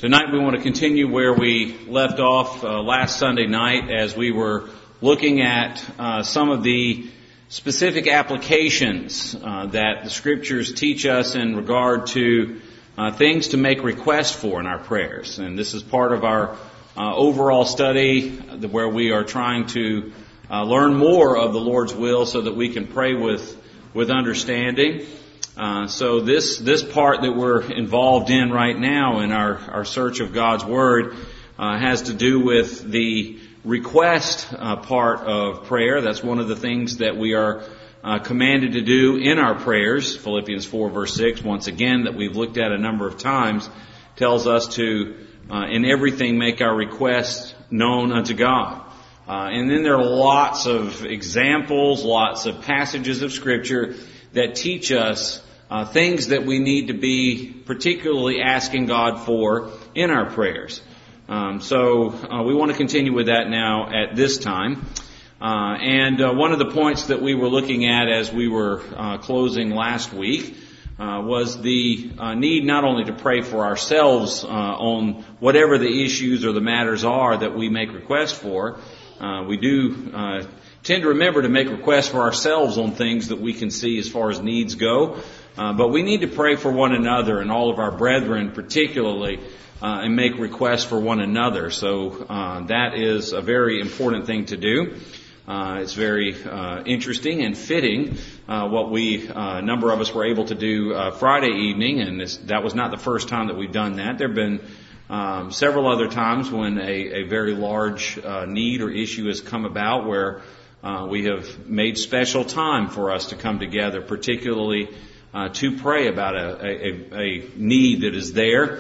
Tonight we want to continue where we left off last Sunday night as we were looking at some of the specific applications that the Scriptures teach us in regard to things to make request for in our prayers. And this is part of our overall study where we are trying to learn more of the Lord's will so that we can pray with understanding. So this part that we're involved in right now in our search of God's Word has to do with the request part of prayer. That's one of the things that we are commanded to do in our prayers. Philippians 4 verse 6, once again, that we've looked at a number of times, tells us to in everything make our requests known unto God. And then there are lots of examples, lots of passages of Scripture that teach us things that we need to be particularly asking God for in our prayers. So we want to continue with that now at this time. And one of the points that we were looking at as we were closing last week was the need not only to pray for ourselves on whatever the issues or the matters are that we make requests for. We do tend to remember to make requests for ourselves on things that we can see as far as needs go. But we need to pray for one another and all of our brethren particularly and make requests for one another. So that is a very important thing to do. It's very interesting and fitting what a number of us were able to do Friday evening, and that was not the first time that we've done that. There have been several other times when a very large need or issue has come about where we have made special time for us to come together, particularly to pray about a need that is there.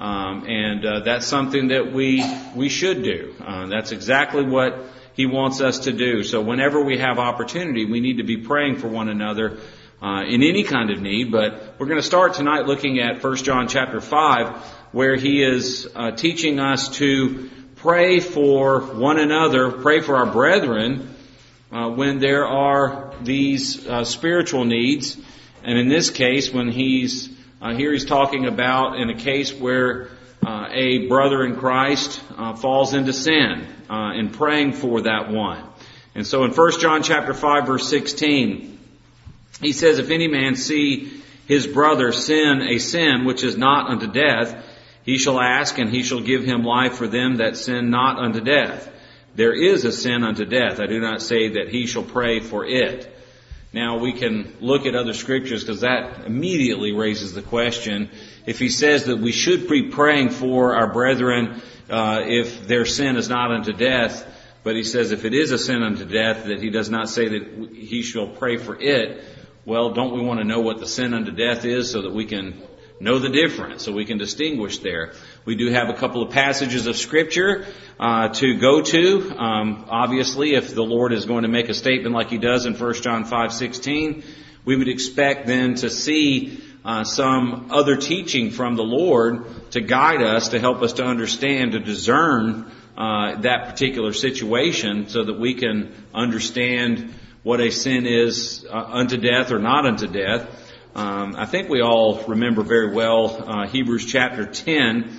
And that's something that we should do. That's exactly what He wants us to do. So whenever we have opportunity, we need to be praying for one another in any kind of need. But we're going to start tonight looking at 1 John chapter 5, where he is teaching us to pray for one another, pray for our brethren when there are these spiritual needs. And in this case, when he's talking about in a case where a brother in Christ falls into sin, and praying for that one. And so in 1 John chapter 5 verse 16, he says, if any man see his brother sin a sin which is not unto death, he shall ask, and he shall give him life for them that sin not unto death. There is a sin unto death. I do not say that he shall pray for it. Now we can look at other scriptures because that immediately raises the question. If he says that we should be praying for our brethren if their sin is not unto death, but he says if it is a sin unto death, that he does not say that he shall pray for it, well, don't we want to know what the sin unto death is so that we can know the difference, so we can distinguish there. We do have a couple of passages of Scripture to go to. Obviously, if the Lord is going to make a statement like He does in 1 John 5:16, we would expect then to see some other teaching from the Lord to guide us, to help us to understand, to discern that particular situation so that we can understand what a sin is unto death or not unto death. I think we all remember very well Hebrews chapter 10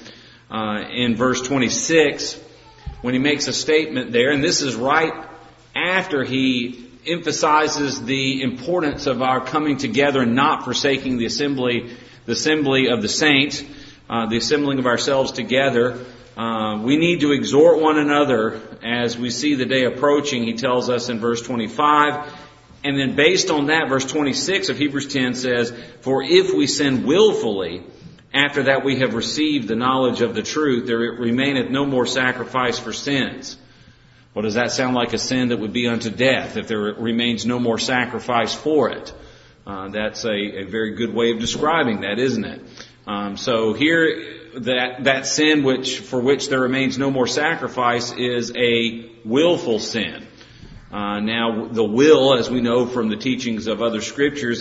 in verse 26 when he makes a statement there, and this is right after he emphasizes the importance of our coming together and not forsaking the assembly of the saints, the assembling of ourselves together. We need to exhort one another as we see the day approaching, he tells us in verse 25. And then based on that, verse 26 of Hebrews 10 says, for if we sin willfully, after that we have received the knowledge of the truth, there remaineth no more sacrifice for sins. Well, does that sound like a sin that would be unto death if there remains no more sacrifice for it? That's a very good way of describing that, isn't it? So here, that sin for which there remains no more sacrifice is a willful sin. Now, the will, as we know from the teachings of other scriptures,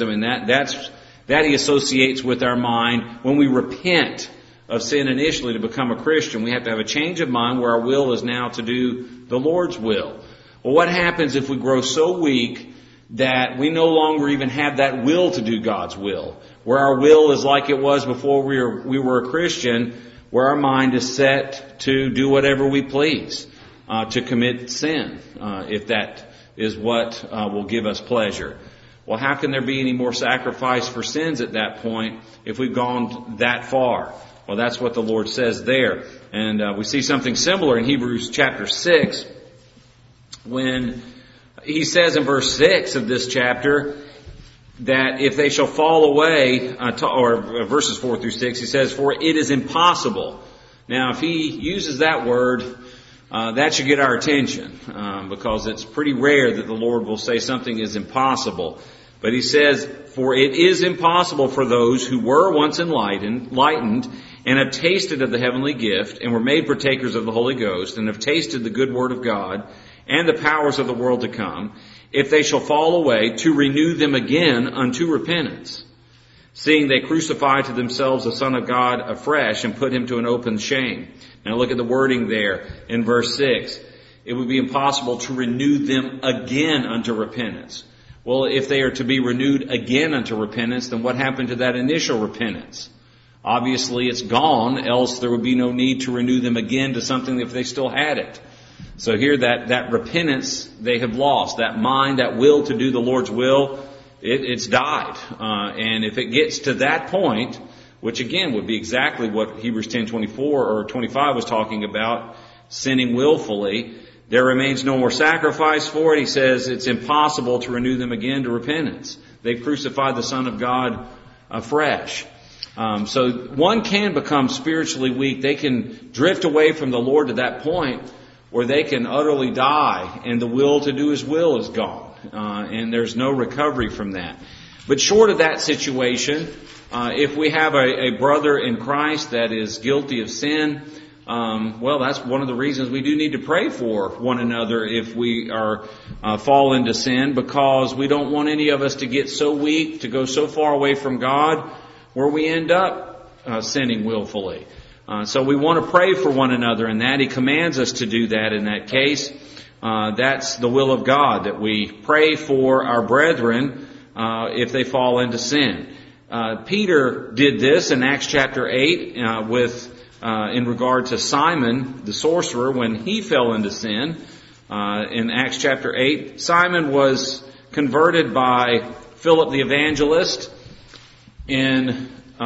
that he associates with our mind. When we repent of sin initially to become a Christian, we have to have a change of mind where our will is now to do the Lord's will. Well, what happens if we grow so weak that we no longer even have that will to do God's will. Where our will is like it was before we were a Christian, where our mind is set to do whatever we please, to commit sin, if that is what will give us pleasure. Well, how can there be any more sacrifice for sins at that point if we've gone that far? Well, that's what the Lord says there. And we see something similar in Hebrews chapter 6, when He says in verse 6 of this chapter that if they shall fall away, or verses 4 through 6, He says, for it is impossible. Now, if He uses that word, that should get our attention, because it's pretty rare that the Lord will say something is impossible. But He says, for it is impossible for those who were once enlightened and have tasted of the heavenly gift and were made partakers of the Holy Ghost and have tasted the good word of God and the powers of the world to come, if they shall fall away, to renew them again unto repentance, seeing they crucify to themselves the Son of God afresh and put Him to an open shame. Now look at the wording there in verse 6. It would be impossible to renew them again unto repentance. Well, if they are to be renewed again unto repentance, then what happened to that initial repentance? Obviously it's gone, else there would be no need to renew them again to something if they still had it. So here that repentance they have lost, that mind, that will to do the Lord's will, it's died. And if it gets to that point, which again would be exactly what Hebrews 10:24 or 25 was talking about, sinning willfully, there remains no more sacrifice for it. He says it's impossible to renew them again to repentance. They've crucified the Son of God afresh. So one can become spiritually weak. They can drift away from the Lord to that point where they can utterly die and the will to do His will is gone. And there's no recovery from that. But short of that situation, if we have a brother in Christ that is guilty of sin, well, that's one of the reasons we do need to pray for one another if we are fall into sin, because we don't want any of us to get so weak, to go so far away from God, where we end up sinning willfully. So we want to pray for one another in that. He commands us to do that in that case. That's the will of God, that we pray for our brethren if they fall into sin. Peter did this in Acts chapter 8 in regard to Simon the sorcerer when he fell into sin. In Acts chapter 8, Simon was converted by Philip the evangelist in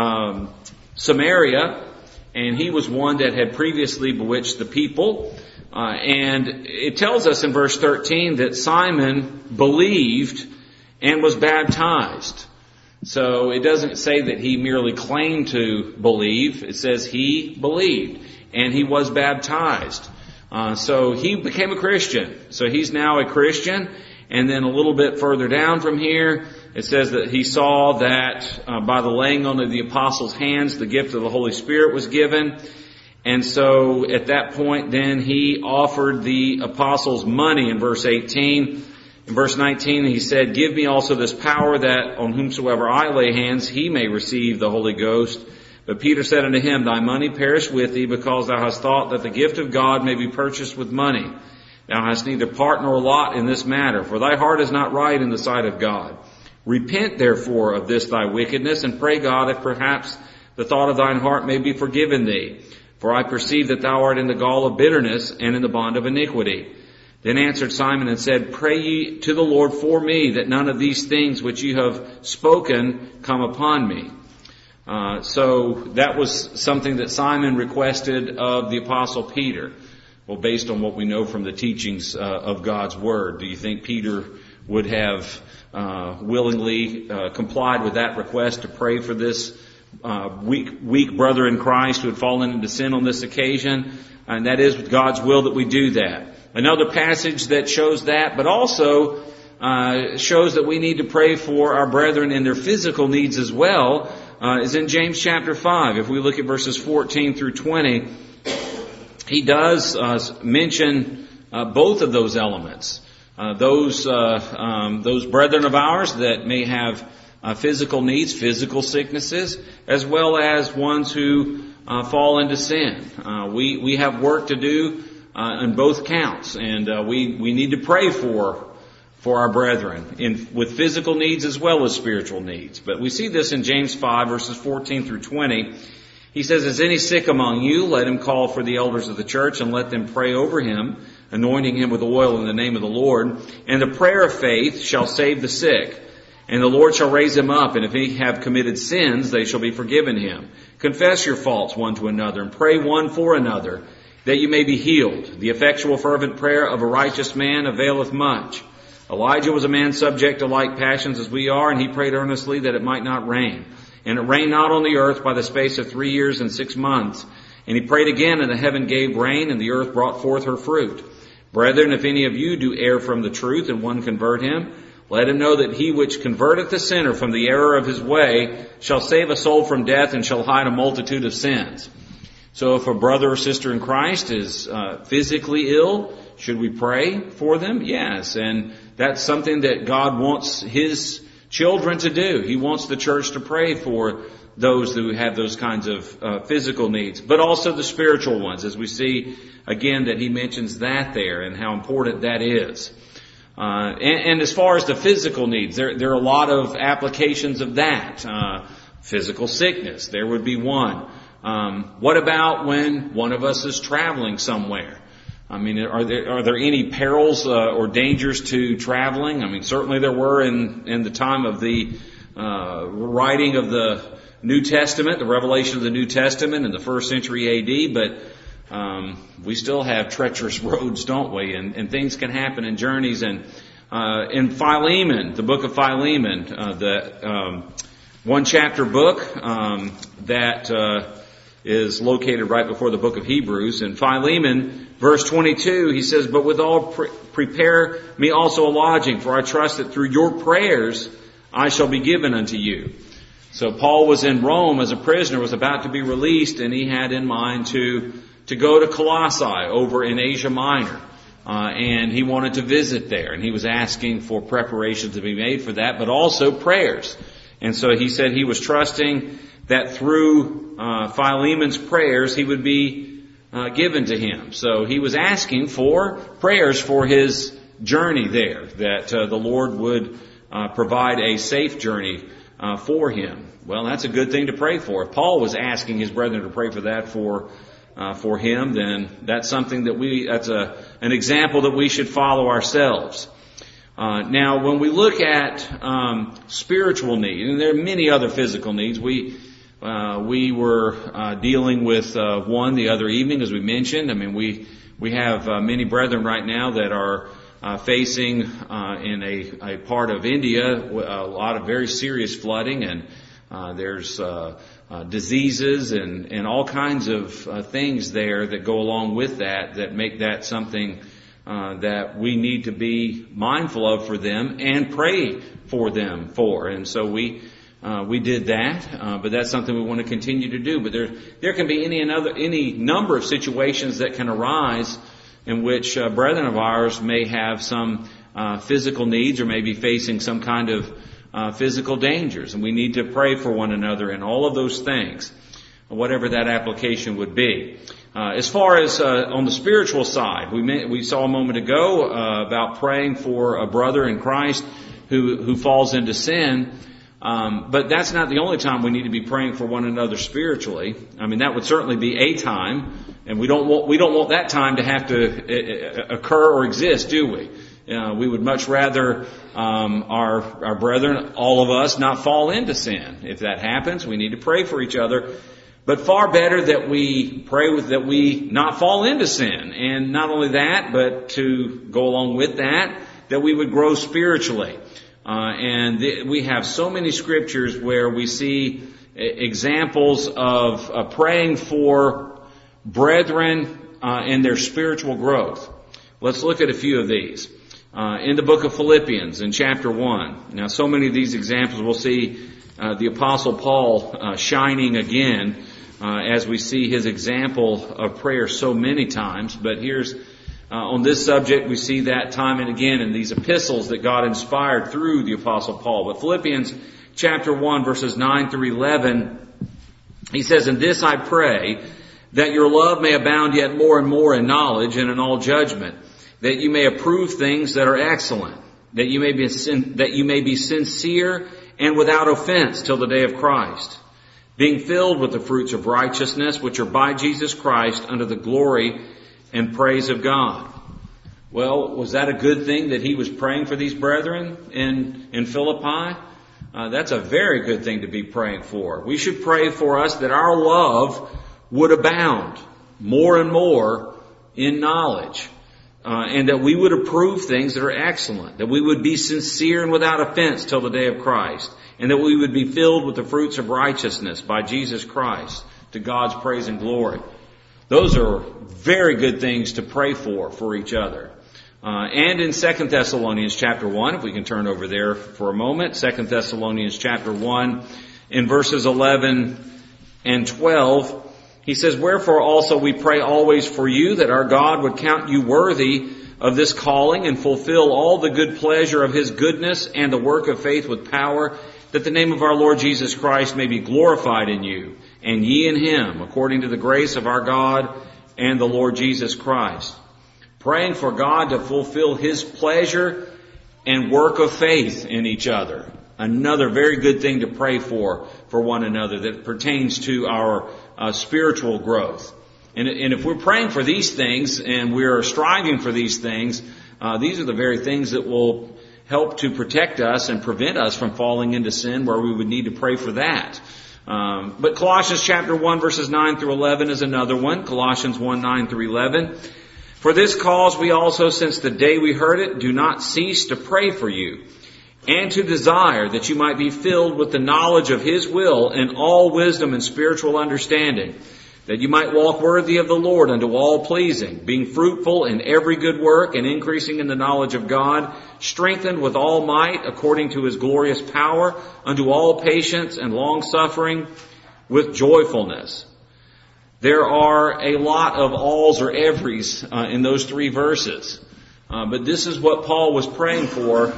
Samaria, and he was one that had previously bewitched the people. And it tells us in verse 13 that Simon believed and was baptized. So it doesn't say that he merely claimed to believe. It says he believed and he was baptized. So he became a Christian. So he's now a Christian. And then a little bit further down from here, it says that he saw that by the laying on of the apostles' hands, the gift of the Holy Spirit was given. And so at that point, then he offered the apostles money in verse 18. In verse 19, he said, give me also this power that on whomsoever I lay hands, he may receive the Holy Ghost. But Peter said unto him, thy money perish with thee, because thou hast thought that the gift of God may be purchased with money. Thou hast neither part nor lot in this matter, for thy heart is not right in the sight of God. Repent therefore of this thy wickedness, and pray God if perhaps the thought of thine heart may be forgiven thee. For I perceive that thou art in the gall of bitterness and in the bond of iniquity. Then answered Simon and said, pray ye to the Lord for me, that none of these things which ye have spoken come upon me. So that was something that Simon requested of the Apostle Peter. Well, based on what we know from the teachings of God's Word, do you think Peter would have willingly complied with that request to pray for this weak brother in Christ who had fallen into sin on this occasion? And that is with God's will that we do that. Another passage that shows that, but also shows that we need to pray for our brethren in their physical needs as well, is in James chapter 5. If we look at verses 14 through 20, he does mention both of those elements. Those brethren of ours that may have physical needs, physical sicknesses, as well as ones who fall into sin. We have work to do in both counts, and we need to pray for for our brethren, with physical needs as well as spiritual needs. But we see this in James 5, verses 14 through 20. He says, "Is any sick among you? Let him call for the elders of the church and let them pray over him, anointing him with oil in the name of the Lord. And the prayer of faith shall save the sick. And the Lord shall raise him up, and if he have committed sins, they shall be forgiven him. Confess your faults one to another, and pray one for another, that you may be healed. The effectual fervent prayer of a righteous man availeth much. Elijah was a man subject to like passions as we are, and he prayed earnestly that it might not rain. And it rained not on the earth by the space of 3 years and 6 months. And he prayed again, and the heaven gave rain, and the earth brought forth her fruit. Brethren, if any of you do err from the truth, and one convert him, let him know that he which converteth the sinner from the error of his way shall save a soul from death and shall hide a multitude of sins." So if a brother or sister in Christ is physically ill, should we pray for them? Yes, and that's something that God wants His children to do. He wants the church to pray for those who have those kinds of physical needs, but also the spiritual ones, as we see again that He mentions that there and how important that is. And as far as the physical needs, there are a lot of applications of that. Physical sickness, there would be one. What about when one of us is traveling somewhere? I mean, are there any perils or dangers to traveling? I mean, certainly there were in the time of the writing of the New Testament, the revelation of the New Testament in the 1st century A.D., but we still have treacherous roads, don't we? And things can happen in journeys. And in Philemon, the book of Philemon, the one chapter book that is located right before the book of Hebrews. In Philemon, verse 22, he says, "But withal prepare me also a lodging, for I trust that through your prayers I shall be given unto you." So Paul was in Rome as a prisoner, was about to be released, and he had in mind to go to Colossae over in Asia Minor. And he wanted to visit there, and he was asking for preparations to be made for that, but also prayers. And so he said he was trusting that through Philemon's prayers he would be given to him. So he was asking for prayers for his journey there, that the Lord would provide a safe journey for him. Well, that's a good thing to pray for. If Paul was asking his brethren to pray for that for him, then that's something that's an example that we should follow ourselves. Now, when we look at spiritual need, and there are many other physical needs, we were dealing with one the other evening, as we mentioned. I mean, we have many brethren right now that are facing in a part of India a lot of very serious flooding, and there's diseases and all kinds of things there that go along with that make that something that we need to be mindful of for them and pray for them for. And so we did that, but that's something we want to continue to do. But there can be any number of situations that can arise in which brethren of ours may have some physical needs or may be facing some kind of physical dangers, and we need to pray for one another in all of those things, whatever that application would be. As far as on the spiritual side, we saw a moment ago about praying for a brother in Christ who falls into sin, but that's not the only time we need to be praying for one another spiritually. I mean, that would certainly be a time, and we don't want that time to have to occur or exist, do we? We would much rather our brethren, all of us, not fall into sin. If that happens, we need to pray for each other. But far better that we pray that we not fall into sin. And not only that, but to go along with that we would grow spiritually. We have so many scriptures where we see examples of praying for brethren in their spiritual growth. Let's look at a few of these. In the book of Philippians, in chapter 1. Now, so many of these examples we'll see the Apostle Paul shining again as we see his example of prayer so many times. But here's, on this subject, we see that time and again in these epistles that God inspired through the Apostle Paul. But Philippians chapter 1, verses 9 through 11, he says, "In this I pray, that your love may abound yet more and more in knowledge and in all judgment, that you may approve things that are excellent, that you may be sincere and without offense till the day of Christ, being filled with the fruits of righteousness which are by Jesus Christ unto the glory and praise of God. Well, was that a good thing that he was praying for these brethren in Philippi? That's a very good thing to be praying for. We should pray for us that our love would abound more and more in knowledge, and that we would approve things that are excellent, that we would be sincere and without offense till the day of Christ, and that we would be filled with the fruits of righteousness by Jesus Christ to God's praise and glory. Those are very good things to pray for each other. And in 2 Thessalonians chapter 1, if we can turn over there for a moment, 2 Thessalonians chapter 1, in verses 11 and 12, he says, "Wherefore also we pray always for you, that our God would count you worthy of this calling, and fulfill all the good pleasure of His goodness and the work of faith with power, that the name of our Lord Jesus Christ may be glorified in you, and ye in Him, according to the grace of our God and the Lord Jesus Christ." Praying for God to fulfill His pleasure and work of faith in each other. Another very good thing to pray for one another that pertains to our spiritual growth. And if we're praying for these things and we're striving for these things, these are the very things that will help to protect us and prevent us from falling into sin, where we would need to pray for that. But Colossians chapter 1 verses 9 through 11 is another one. Colossians 1, 9 through 11. "For this cause we also, since the day we heard it, do not cease to pray for you, and to desire that you might be filled with the knowledge of His will in all wisdom and spiritual understanding, that you might walk worthy of the Lord unto all pleasing, being fruitful in every good work and increasing in the knowledge of God, strengthened with all might according to His glorious power, unto all patience and long-suffering with joyfulness." There are a lot of alls or everys in those three verses. But this is what Paul was praying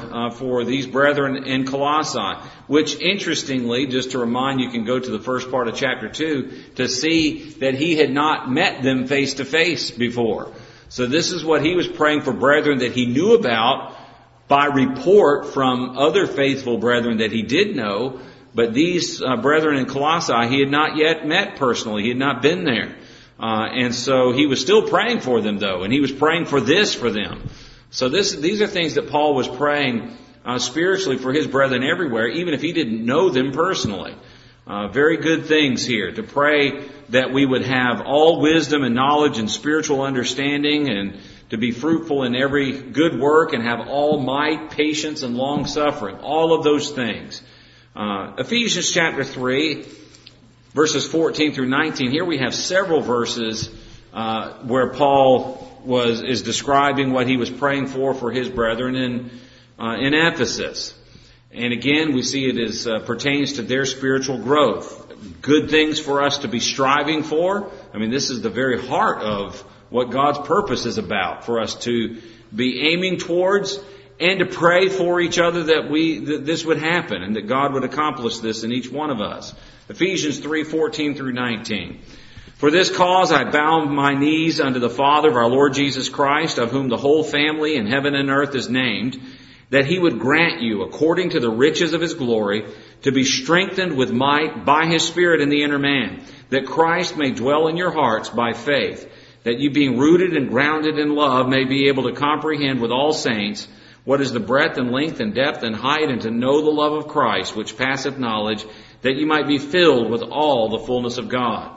for these brethren in Colossae, which interestingly, just to remind you, can go to the first part of chapter 2 to see that he had not met them face to face before. So this is what he was praying for brethren that he knew about by report from other faithful brethren that he did know. But these brethren in Colossae, he had not yet met personally. He had not been there. And so he was still praying for them, though. And he was praying for this for them. So these are things that Paul was praying spiritually for his brethren everywhere, even if he didn't know them personally. Very good things here. To pray that we would have all wisdom and knowledge and spiritual understanding, and to be fruitful in every good work, and have all might, patience, and long suffering. All of those things. Ephesians chapter 3, verses 14 through 19. Here we have several verses where Paul is describing what he was praying for his brethren in Ephesus. And again, we see it as pertains to their spiritual growth. Good things for us to be striving for. I mean, this is the very heart of what God's purpose is about, for us to be aiming towards, and to pray for each other that this would happen, and that God would accomplish this in each one of us. Ephesians 3, 14 through 19. "For this cause I bow my knees unto the Father of our Lord Jesus Christ, of whom the whole family in heaven and earth is named, that He would grant you, according to the riches of His glory, to be strengthened with might by His Spirit in the inner man, that Christ may dwell in your hearts by faith, that you being rooted and grounded in love may be able to comprehend with all saints what is the breadth and length and depth and height, and to know the love of Christ, which passeth knowledge, that you might be filled with all the fullness of God."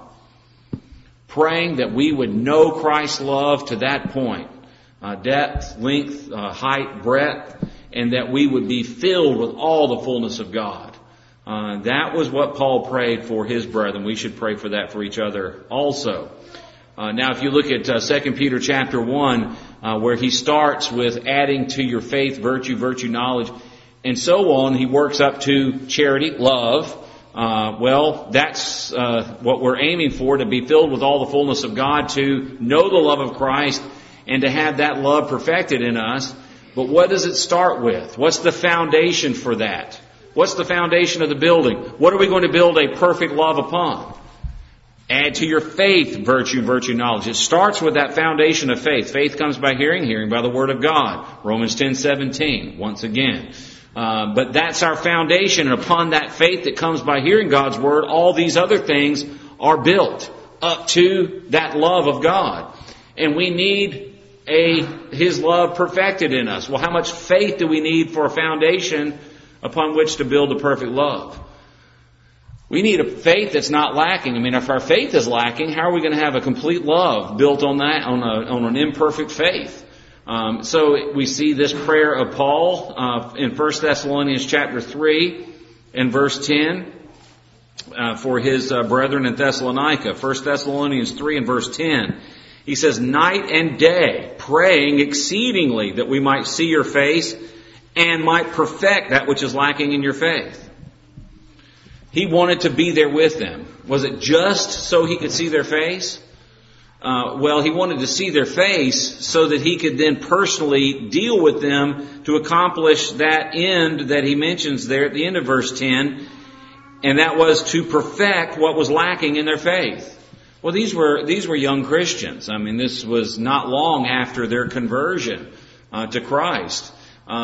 Praying that we would know Christ's love to that point. Depth, length, height, breadth, and that we would be filled with all the fullness of God. That was what Paul prayed for his brethren. We should pray for that for each other also. Now, if you look at 2 Peter chapter 1, where he starts with adding to your faith virtue, knowledge, and so on, he works up to charity, love. Well, that's what we're aiming for, to be filled with all the fullness of God, to know the love of Christ, and to have that love perfected in us. But what does it start with? What's the foundation for that? What's the foundation of the building? What are we going to build a perfect love upon? Add to your faith virtue, virtue knowledge. It starts with that foundation of faith. Faith comes by hearing, hearing by the Word of God. Romans 10:17, once again. But that's our foundation, and upon that faith that comes by hearing God's Word, all these other things are built up to that love of God. And we need His love perfected in us. Well, how much faith do we need for a foundation upon which to build a perfect love? We need a faith that's not lacking. I mean, if our faith is lacking, how are we going to have a complete love built on that, on an imperfect faith? So we see this prayer of Paul in 1 Thessalonians chapter 3 and verse 10 for his brethren in Thessalonica. 1 Thessalonians 3 and verse 10. He says, night and day, praying exceedingly that we might see your face and might perfect that which is lacking in your faith. He wanted to be there with them. Was it just so he could see their face? Well, he wanted to see their face so that he could then personally deal with them to accomplish that end that he mentions there at the end of verse 10. And that was to perfect what was lacking in their faith. Well, these were young Christians. I mean, this was not long after their conversion to Christ.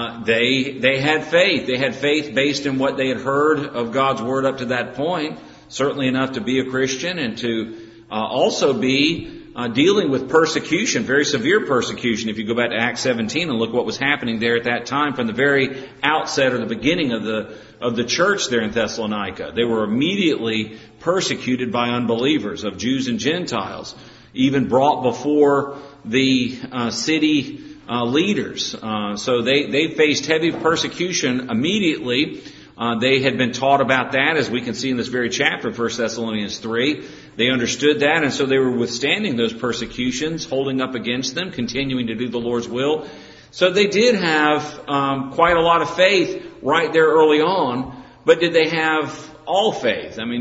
They had faith. They had faith based in what they had heard of God's Word up to that point. Certainly enough to be a Christian and to also be dealing with persecution, very severe persecution. If you go back to Acts 17 and look what was happening there at that time from the very outset or the beginning of the church there in Thessalonica. They were immediately persecuted by unbelievers, of Jews and Gentiles, even brought before the city leaders. So they faced heavy persecution immediately. They had been taught about that, as we can see in this very chapter, 1 Thessalonians 3. They understood that, and so they were withstanding those persecutions, holding up against them, continuing to do the Lord's will. So they did have quite a lot of faith right there early on, but did they have all faith? I mean,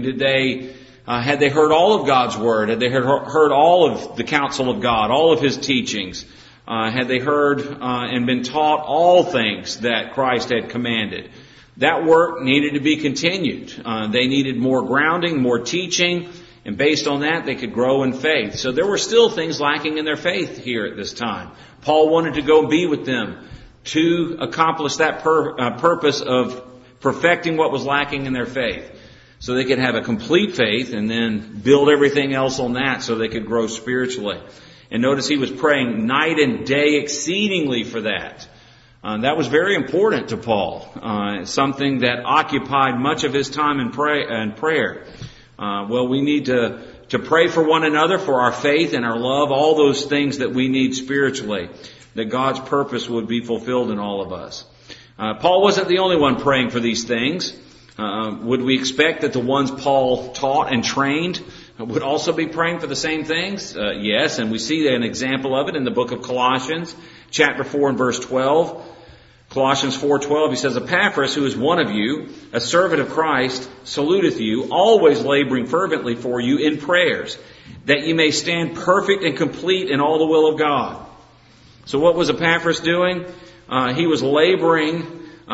had they heard all of God's Word? Had they heard all of the counsel of God, all of His teachings? Had they heard and been taught all things that Christ had commanded? That work needed to be continued. They needed more grounding, more teaching, and based on that, they could grow in faith. So there were still things lacking in their faith here at this time. Paul wanted to go be with them to accomplish that purpose of perfecting what was lacking in their faith, so they could have a complete faith and then build everything else on that so they could grow spiritually. And notice he was praying night and day exceedingly for that. That was very important to Paul, something that occupied much of his time in prayer. Well, we need to pray for one another, for our faith and our love, all those things that we need spiritually, that God's purpose would be fulfilled in all of us. Paul wasn't the only one praying for these things. Would we expect that the ones Paul taught and trained would also be praying for the same things? Yes, and we see an example of it in the book of Colossians, chapter 4 and verse 12. Colossians 4:12, he says, Epaphras, who is one of you, a servant of Christ, saluteth you, always laboring fervently for you in prayers, that you may stand perfect and complete in all the will of God. So what was Epaphras doing? He was laboring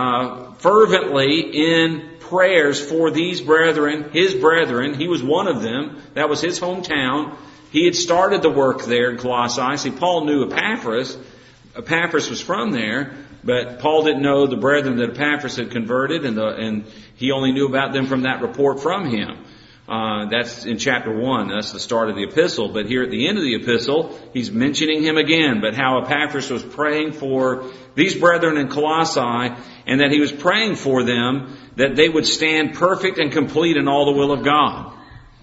fervently in prayers for these brethren, his brethren. He was one of them. That was his hometown. He had started the work there in Colossae. See, Paul knew Epaphras. Epaphras was from there, but Paul didn't know the brethren that Epaphras had converted, and he only knew about them from that report from him. That's in chapter 1. That's the start of the epistle. But here at the end of the epistle, he's mentioning him again, but how Epaphras was praying for these brethren in Colossae, and that he was praying for them that they would stand perfect and complete in all the will of God.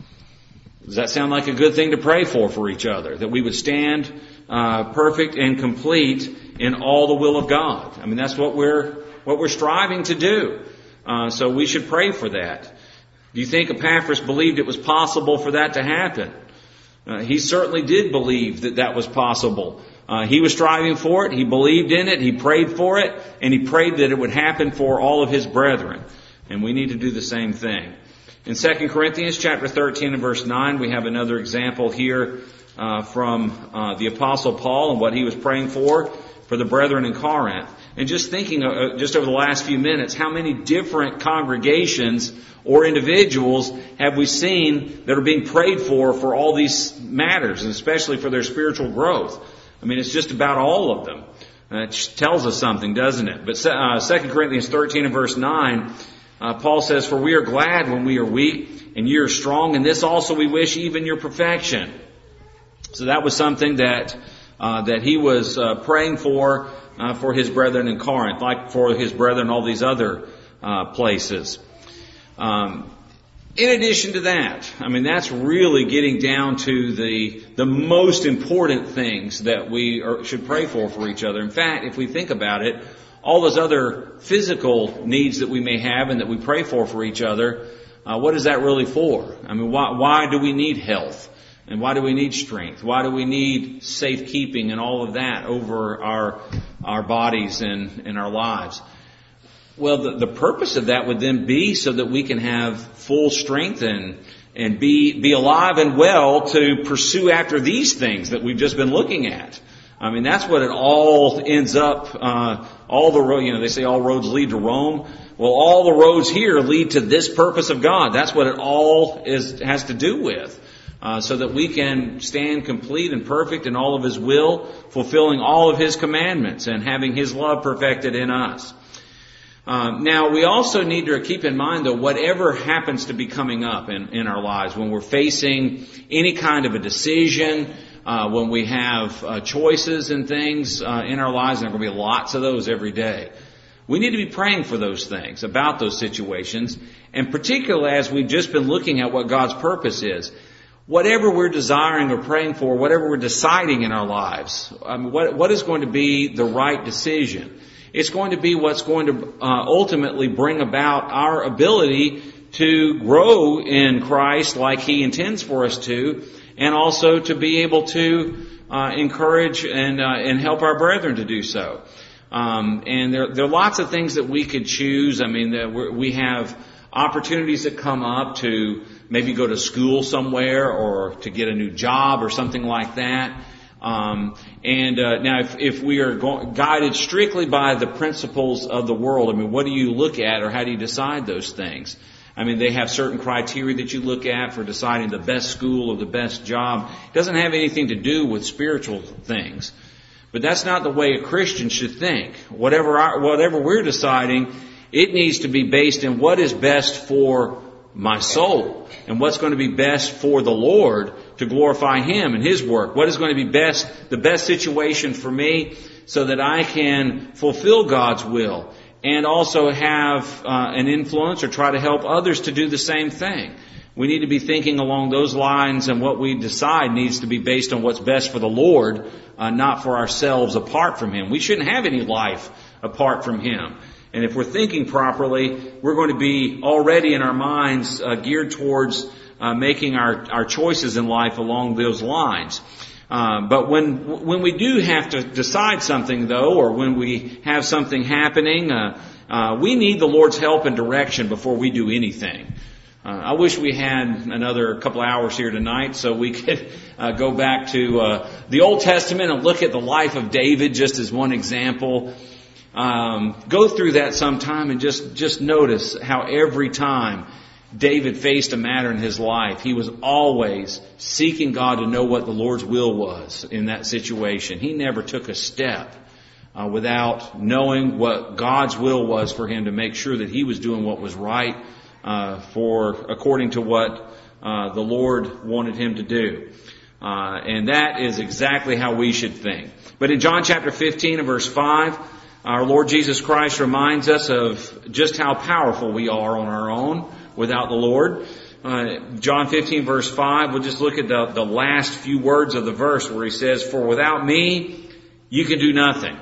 Does that sound like a good thing to pray for each other? That we would stand perfect and complete in all the will of God. I mean, that's what we're striving to do. So we should pray for that. Do you think Epaphras believed it was possible for that to happen? He certainly did believe that was possible. He was striving for it. He believed in it. He prayed for it. And he prayed that it would happen for all of his brethren. And we need to do the same thing. In 2 Corinthians chapter 13 and verse 9, we have another example here from the Apostle Paul and what he was praying for the brethren in Corinth. And just thinking, just over the last few minutes, how many different congregations or individuals have we seen that are being prayed for all these matters, and especially for their spiritual growth? I mean, it's just about all of them. It tells us something, doesn't it? But 2 Corinthians 13 and verse 9, Paul says, "For we are glad when we are weak, and ye are strong, and this also we wish, even your perfection." So that was something that he was praying for his brethren in Corinth, like for his brethren in all these other places. In addition to that, I mean, that's really getting down to the most important things that we should pray for each other. In fact, if we think about it, all those other physical needs that we may have and that we pray for each other, what is that really for? I mean, why do we need health? And why do we need strength? Why do we need safekeeping and all of that over our bodies and our lives? Well, the purpose of that would then be so that we can have full strength and be alive and well to pursue after these things that we've just been looking at. I mean, that's what it all ends up, all the road, they say all roads lead to Rome. Well, all the roads here lead to this purpose of God. That's what it all has to do with. So that we can stand complete and perfect in all of His will, fulfilling all of His commandments and having His love perfected in us. Now, we also need to keep in mind, though, whatever happens to be coming up in our lives, when we're facing any kind of a decision, when we have choices and things in our lives, and there are going to be lots of those every day, we need to be praying for those things, about those situations, and particularly as we've just been looking at what God's purpose is. Whatever we're desiring or praying for, whatever we're deciding in our lives, what is going to be the right decision? It's going to be what's going to ultimately bring about our ability to grow in Christ like He intends for us to, and also to be able to encourage and help our brethren to do so. And there are lots of things that we could choose. I mean, we have opportunities that come up to maybe go to school somewhere or to get a new job or something like that. Now, if we are guided strictly by the principles of the world, I mean, what do you look at, or how do you decide those things? I mean, they have certain criteria that you look at for deciding the best school or the best job. It doesn't have anything to do with spiritual things. But that's not the way a Christian should think. Whatever we're deciding, it needs to be based in what is best for my soul and what's going to be best for the Lord to glorify Him and His work. What is going to be the best situation for me so that I can fulfill God's will and also have an influence or try to help others to do the same thing. We need to be thinking along those lines, and what we decide needs to be based on what's best for the Lord, not for ourselves apart from Him. We shouldn't have any life apart from Him. And if we're thinking properly, we're going to be already in our minds geared towards making our choices in life along those lines. But when we do have to decide something, though, or when we have something happening, we need the Lord's help and direction before we do anything. I wish we had another couple hours here tonight so we could go back to the Old Testament and look at the life of David just as one example. Go through that sometime and just notice how every time David faced a matter in his life, he was always seeking God to know what the Lord's will was in that situation. He never took a step without knowing what God's will was for him, to make sure that he was doing what was right according to what the Lord wanted him to do. And that is exactly how we should think. But in John chapter 15 and verse 5, our Lord Jesus Christ reminds us of just how powerful we are on our own without the Lord. John 15 verse 5, we'll just look at the last few words of the verse where He says, "For without me, you can do nothing."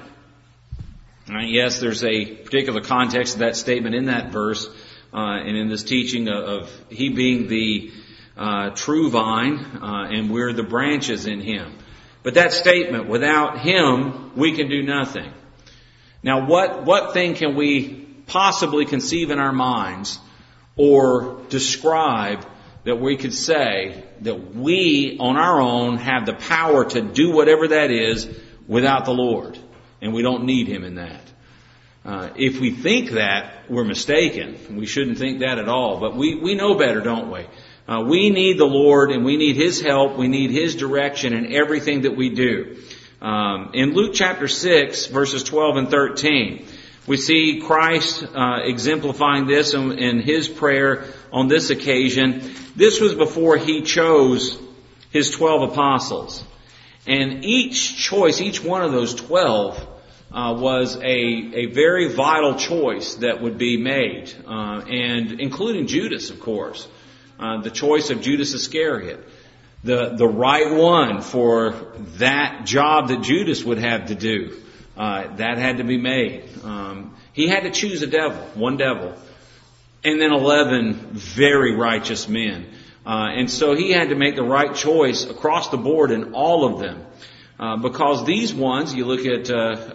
Yes, there's a particular context of that statement in that verse, and in this teaching of He being the true vine, and we're the branches in Him. But that statement, without Him, we can do nothing. Now, what thing can we possibly conceive in our minds or describe that we could say that we, on our own, have the power to do whatever that is without the Lord? And we don't need Him in that. If we think that, we're mistaken. We shouldn't think that at all. But we know better, don't we? We need the Lord, and we need His help. We need His direction in everything that we do. In Luke chapter 6, verses 12 and 13, we see Christ exemplifying this in His prayer on this occasion. This was before He chose His 12 apostles. And each one of those 12 was a very vital choice that would be made, and including Judas, of course. The choice of Judas Iscariot. The right one for that job that Judas would have to do. That had to be made. He had to choose one devil, and then 11 very righteous men. And so he had to make the right choice across the board in all of them. Because these ones, you look at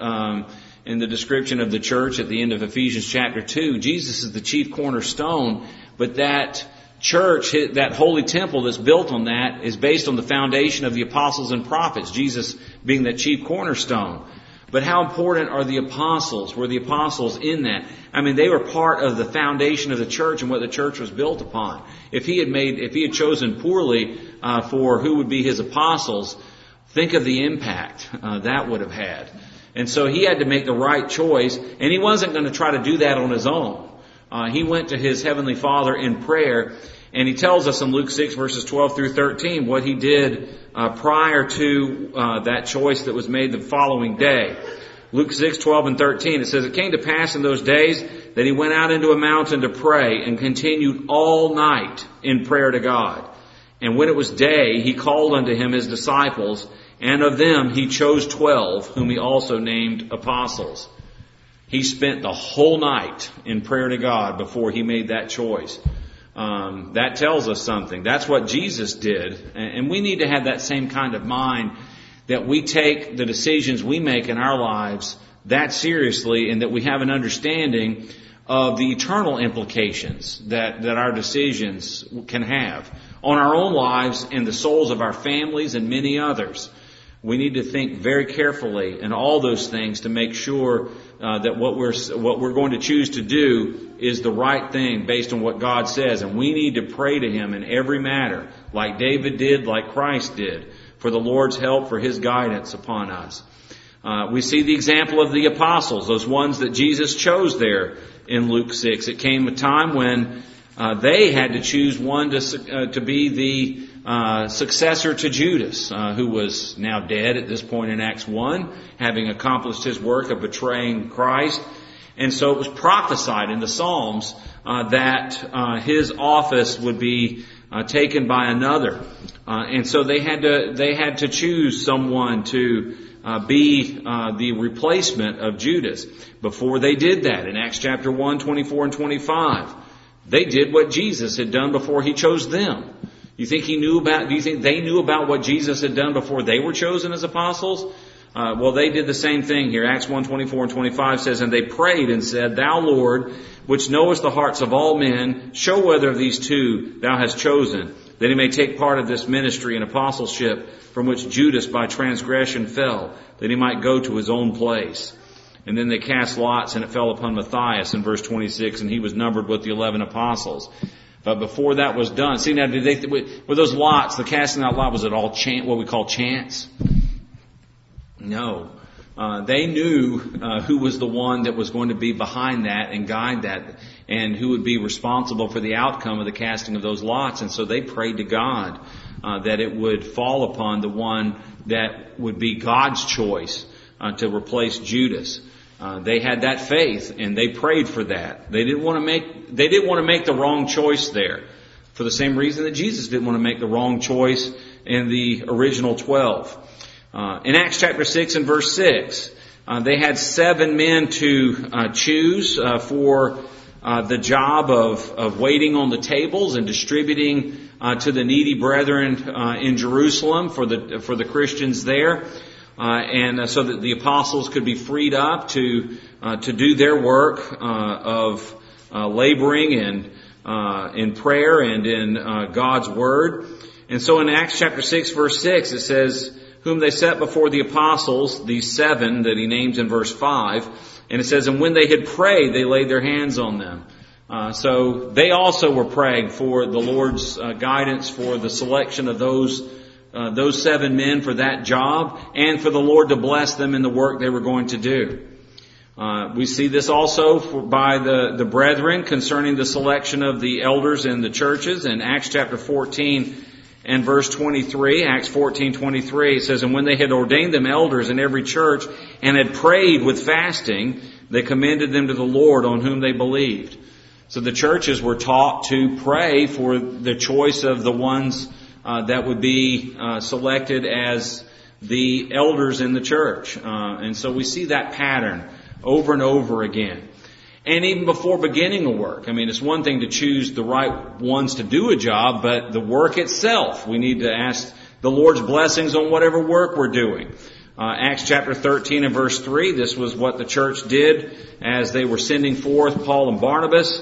in the description of the church at the end of Ephesians chapter 2, Jesus is the chief cornerstone, but that church, that holy temple that's built on that, is based on the foundation of the apostles and prophets, Jesus being that chief cornerstone. But how important are the apostles? Were the apostles in that? I mean, they were part of the foundation of the church and what the church was built upon. If he had chosen poorly for who would be his apostles, think of the impact that would have had. And so he had to make the right choice, and he wasn't going to try to do that on his own. He went to his heavenly Father in prayer, and he tells us in Luke 6 verses 12 through 13 what he did prior to that choice that was made the following day. Luke 6, 12 and 13, it says, "It came to pass in those days that he went out into a mountain to pray and continued all night in prayer to God. And when it was day, he called unto him his disciples, and of them he chose 12, whom he also named apostles." He spent the whole night in prayer to God before he made that choice. That tells us something. That's what Jesus did. And we need to have that same kind of mind, that we take the decisions we make in our lives that seriously, and that we have an understanding of the eternal implications that our decisions can have on our own lives and the souls of our families and many others. We need to think very carefully in all those things to make sure that what we're going to choose to do is the right thing based on what God says. And we need to pray to Him in every matter, like David did, like Christ did, for the Lord's help, for His guidance upon us. We see the example of the apostles, those ones that Jesus chose there in Luke 6. It came a time when they had to choose one to be the successor to Judas, who was now dead at this point in Acts 1, having accomplished his work of betraying Christ. And so it was prophesied in the Psalms that his office would be taken by another. And so they had to choose someone to be the replacement of Judas. Before they did that, in Acts chapter 1, 24 and 25, they did what Jesus had done before He chose them. Do you think they knew about what Jesus had done before they were chosen as apostles? Well, they did the same thing here. Acts 1, 24 and 25 says, "And they prayed and said, Thou, Lord, which knowest the hearts of all men, show whether of these two Thou hast chosen, that he may take part of this ministry and apostleship from which Judas by transgression fell, that he might go to his own place." And then they cast lots, and it fell upon Matthias in verse 26, and he was numbered with the 11 apostles. But before that was done, see now, were those lots, the casting out lot, was it all what we call chance? No. They knew who was the one that was going to be behind that and guide that, and who would be responsible for the outcome of the casting of those lots. And so they prayed to God that it would fall upon the one that would be God's choice to replace Judas. They had that faith, and they prayed for that. They didn't want to make the wrong choice there, for the same reason that Jesus didn't want to make the wrong choice in the original 12. In Acts chapter 6 and verse 6, they had 7 men to choose for the job of waiting on the tables and distributing to the needy brethren in Jerusalem for the Christians there. And so that the apostles could be freed up to do their work of laboring and in prayer and in God's Word. And so in Acts chapter 6 verse 6 it says, whom they set before the apostles, these 7 that he names in verse 5. And it says, and when they had prayed, they laid their hands on them. So they also were praying for the Lord's guidance for the selection of those 7 men for that job, and for the Lord to bless them in the work they were going to do. We see this also by the brethren concerning the selection of the elders in the churches in Acts chapter 14 and verse 23. Acts 14:23 says, and when they had ordained them elders in every church and had prayed with fasting, they commended them to the Lord on whom they believed. So the churches were taught to pray for the choice of the ones that would be selected as the elders in the church. And so we see that pattern over and over again. And even before beginning a work, I mean, it's one thing to choose the right ones to do a job, but the work itself, we need to ask the Lord's blessings on whatever work we're doing. Acts chapter 13 and verse 3, this was what the church did as they were sending forth Paul and Barnabas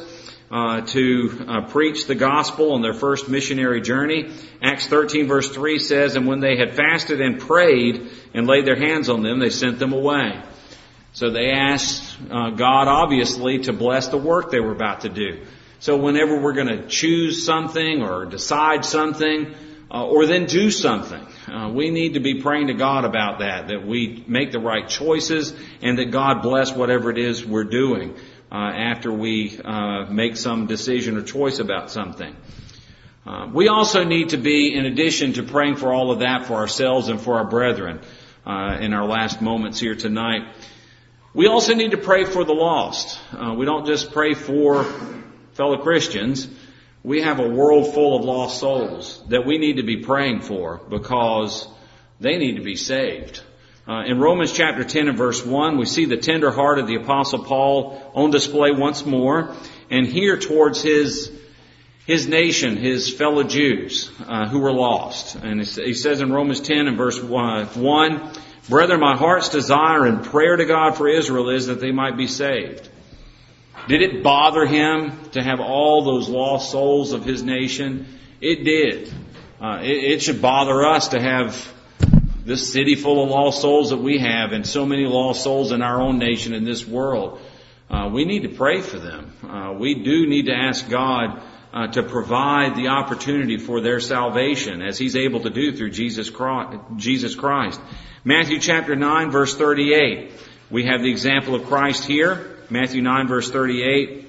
to preach the gospel on their first missionary journey. Acts 13 verse 3 says, and when they had fasted and prayed and laid their hands on them, they sent them away. So they asked God, obviously, to bless the work they were about to do. So whenever we're going to choose something or decide something or then do something, we need to be praying to God about that we make the right choices and that God bless whatever it is we're doing after we make some decision or choice about something. We also need to be, in addition to praying for all of that for ourselves and for our brethren in our last moments here tonight, we also need to pray for the lost. We don't just pray for fellow Christians. We have a world full of lost souls that we need to be praying for because they need to be saved. In Romans chapter 10 and verse 1, we see the tender heart of the Apostle Paul on display once more, and here towards his nation, his fellow Jews who were lost. And he says in Romans 10 and verse 1, brethren, my heart's desire and prayer to God for Israel is that they might be saved. Did it bother him to have all those lost souls of his nation? It did. It should bother us to have this city full of lost souls that we have and so many lost souls in our own nation in this world. We need to pray for them. We do need to ask God to provide the opportunity for their salvation as He's able to do through Jesus Christ. Matthew chapter 9 verse 38. We have the example of Christ here. Matthew 9 verse 38.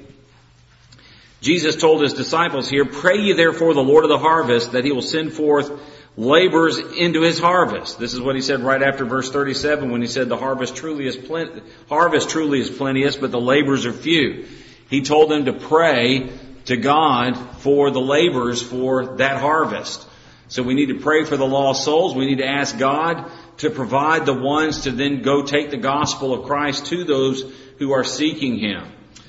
Jesus told His disciples here, pray ye therefore the Lord of the harvest that He will send forth laborers into His harvest. This is what He said right after verse 37 when He said the harvest truly is plenteous, but the laborers are few. He told them to pray to God for the laborers for that harvest. So we need to pray for the lost souls. We need to ask God to provide the ones to then go take the gospel of Christ to those who are seeking Him.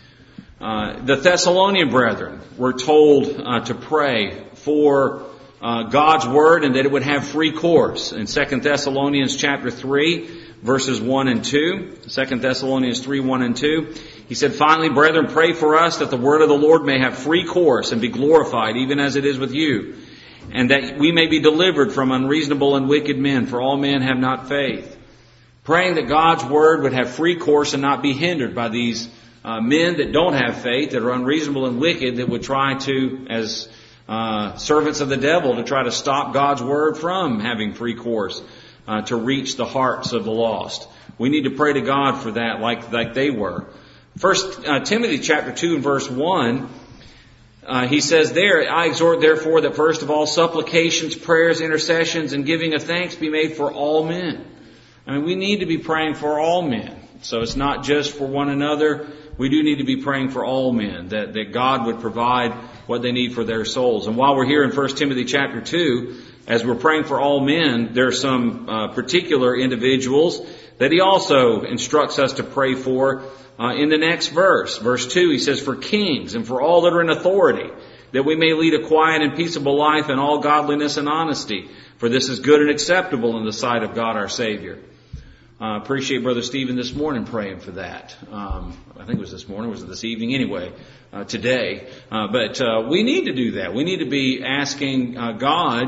The Thessalonian brethren were told to pray for God's Word and that it would have free course. In 2 Thessalonians chapter 3, verses 1 and 2, 2 Thessalonians 3, 1 and 2, he said, finally, brethren, pray for us that the Word of the Lord may have free course and be glorified, even as it is with you, and that we may be delivered from unreasonable and wicked men, for all men have not faith. Praying that God's Word would have free course and not be hindered by these men that don't have faith, that are unreasonable and wicked, that would try to, as servants of the devil, to try to stop God's Word from having free course to reach the hearts of the lost. We need to pray to God for that like they were. 1 Timothy chapter 2 and verse 1, he says there, I exhort therefore that first of all supplications, prayers, intercessions, and giving of thanks be made for all men. I mean, we need to be praying for all men. So it's not just for one another. We do need to be praying for all men, that God would provide what they need for their souls. And while we're here in 1 Timothy chapter 2, as we're praying for all men, there are some particular individuals that he also instructs us to pray for in the next verse. Verse 2, he says, for kings and for all that are in authority, that we may lead a quiet and peaceable life in all godliness and honesty. For this is good and acceptable in the sight of God our Savior. Appreciate Brother Stephen this morning praying for that. I think it was this morning, was it this evening? Anyway, today. But we need to do that. We need to be asking God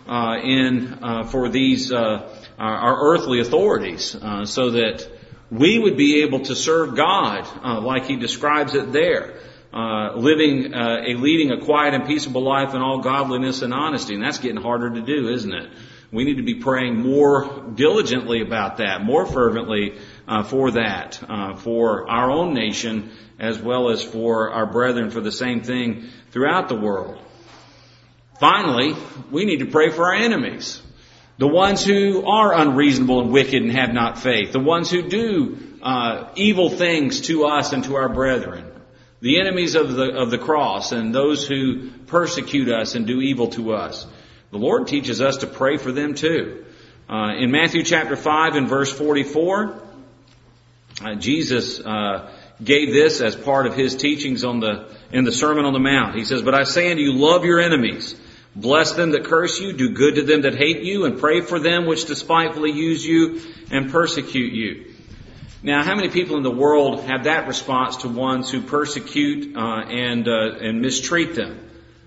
for these our earthly authorities, so that we would be able to serve God like He describes it there, leading a quiet and peaceable life in all godliness and honesty. And that's getting harder to do, isn't it? We need to be praying more diligently about that, more fervently for that, for our own nation as well as for our brethren, for the same thing throughout the world. Finally, we need to pray for our enemies. The ones who are unreasonable and wicked and have not faith. The ones who do evil things to us and to our brethren. The enemies of the cross and those who persecute us and do evil to us. The Lord teaches us to pray for them too. In Matthew chapter 5 and verse 44, Jesus gave this as part of His teachings in the Sermon on the Mount. He says, "But I say unto you, love your enemies. Bless them that curse you, do good to them that hate you, and pray for them which despitefully use you and persecute you." Now, how many people in the world have that response to ones who persecute and mistreat them?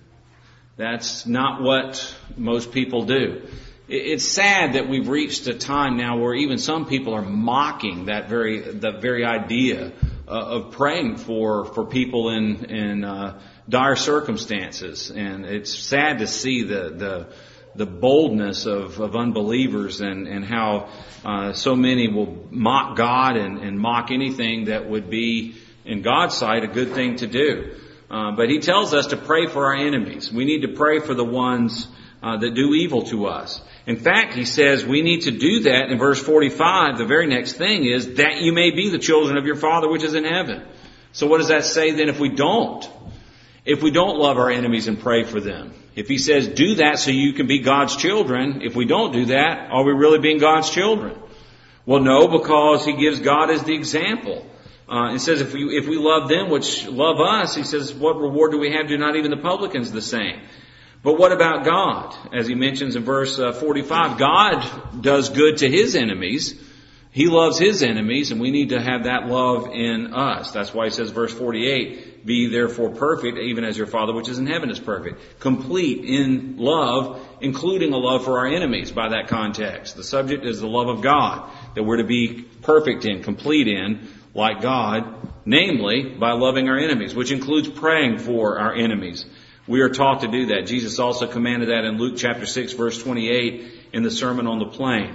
That's not what most people do. It's sad that we've reached a time now where even some people are mocking the very idea of praying for people in dire circumstances. And it's sad to see the boldness of unbelievers and how so many will mock God and mock anything that would be, in God's sight, a good thing to do. But He tells us to pray for our enemies. We need to pray for the ones that do evil to us. In fact, He says we need to do that in verse 45. The very next thing is, that you may be the children of your Father which is in heaven. So what does that say then if we don't? If we don't love our enemies and pray for them? If He says do that so you can be God's children, if we don't do that, are we really being God's children? Well, no, because He gives God as the example. It says if we love them which love us, He says, what reward do we have? Do not even the publicans the same? But what about God? As He mentions in verse 45, God does good to His enemies. He loves His enemies, and we need to have that love in us. That's why He says, verse 48, "Be therefore perfect, even as your Father which is in heaven is perfect." Complete in love, including a love for our enemies by that context. The subject is the love of God, that we're to be perfect in, complete in, like God, namely by loving our enemies, which includes praying for our enemies. We are taught to do that. Jesus also commanded that in Luke chapter 6 verse 28 in the Sermon on the Plain.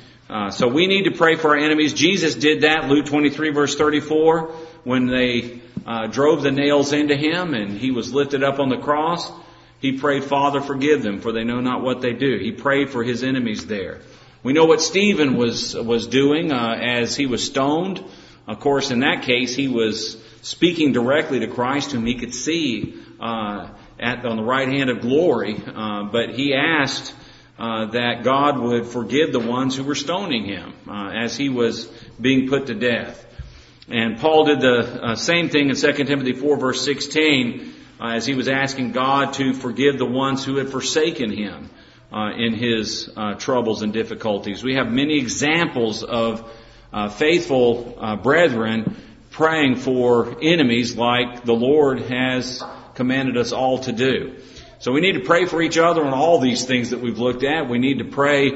So we need to pray for our enemies. Jesus did that, Luke 23 verse 34, when they drove the nails into Him and He was lifted up on the cross. He prayed, "Father, forgive them, for they know not what they do." He prayed for His enemies there. We know what Stephen was doing as he was stoned. Of course, in that case, he was speaking directly to Christ, whom he could see on the right hand of glory. But he asked that God would forgive the ones who were stoning him as he was being put to death. And Paul did the same thing in 2 Timothy 4 verse 16 as he was asking God to forgive the ones who had forsaken him in his troubles and difficulties. We have many examples of faithful brethren praying for enemies like the Lord has commanded us all to do. So we need to pray for each other on all these things that we've looked at. We need to pray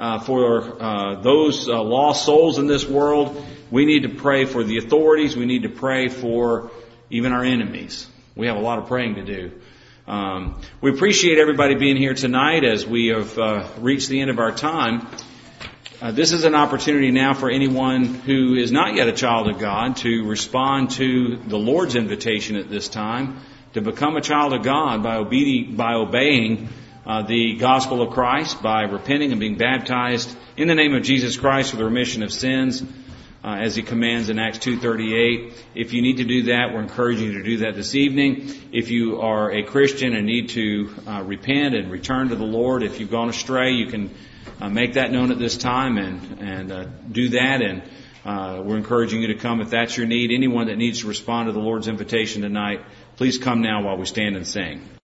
for those lost souls in this world. We need to pray for the authorities. We need to pray for even our enemies. We have a lot of praying to do. We appreciate everybody being here tonight as we have reached the end of our time. This is an opportunity now for anyone who is not yet a child of God to respond to the Lord's invitation at this time to become a child of God by obeying the gospel of Christ, by repenting and being baptized in the name of Jesus Christ for the remission of sins, as He commands in Acts 2:38. If you need to do that, we're encouraging you to do that this evening. If you are a Christian and need to repent and return to the Lord, if you've gone astray, you can make that known at this time and do that. And we're encouraging you to come if that's your need. Anyone that needs to respond to the Lord's invitation tonight, please come now while we stand and sing.